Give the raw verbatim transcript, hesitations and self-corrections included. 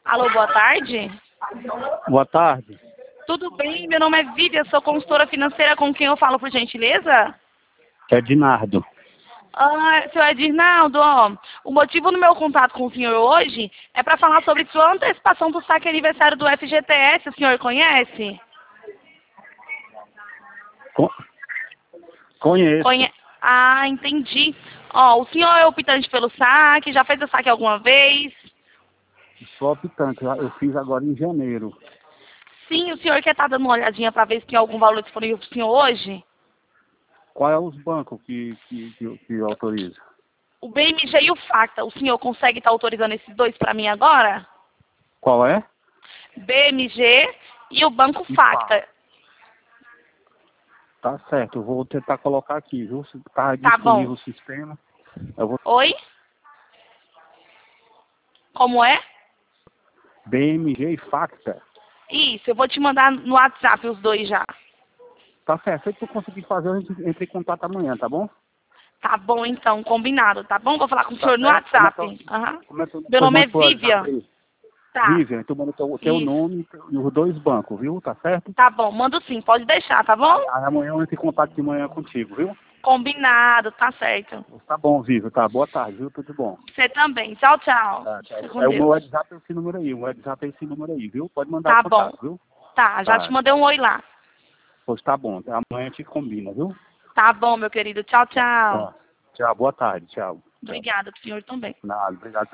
Alô, boa tarde. Boa tarde. Tudo bem? Meu nome é Vivian, sou consultora financeira, com quem eu falo, por gentileza? É Dinardo. Ah, senhor Edinaldo, ó, o motivo do meu contato com o senhor hoje é para falar sobre sua antecipação do saque aniversário do F G T S, o senhor conhece? Co- Conheço. Conhe... Ah, entendi. Ó, o senhor é optante pelo saque, já fez o saque alguma vez? Sou optante. Eu fiz agora em janeiro. Sim, o senhor quer estar dando uma olhadinha para ver se tem algum valor disponível para o senhor hoje? Qual é os bancos que, que, que, que autoriza? O B M G e o Facta, o senhor consegue estar autorizando esses dois para mim agora? Qual é? B M G e o Banco E Facta. Tá certo. Eu vou tentar colocar aqui, viu? Se tá Tá disponível bom. o sistema, eu vou... Oi? Como é? B M G e Facta. Isso, eu vou te mandar no WhatsApp os dois já. Tá certo. Se tu conseguir fazer, a gente entra em contato amanhã, tá bom? Tá bom, então, combinado, tá bom? Vou falar com o Tá senhor no certo? Como é que WhatsApp. Aham. como é que Meu pois nome é manda pro WhatsApp Vivian. aí. Tá, Vivian, tu manda o teu, teu isso. nome e os dois bancos, viu? Tá certo? Tá bom, mando sim, pode deixar, tá bom? Aí, aí amanhã eu entro em contato de manhã contigo, viu? Combinado, tá certo. Tá bom, Vivo, tá. Boa tarde, viu? Tudo bom. Você também. Tchau, tchau. Tá, tchau. Fica com É o meu Deus. WhatsApp é esse número aí. O WhatsApp é esse número aí, viu? Pode mandar Tá o bom. contato, viu? Tá, já te Tá. mandei um oi lá. Pois tá bom. Amanhã a gente combina, viu? Tá bom, meu querido. Tchau, tchau. Tá. Tchau, boa tarde. Tchau. Tchau. Obrigada, pro senhor também. Nada, obrigado.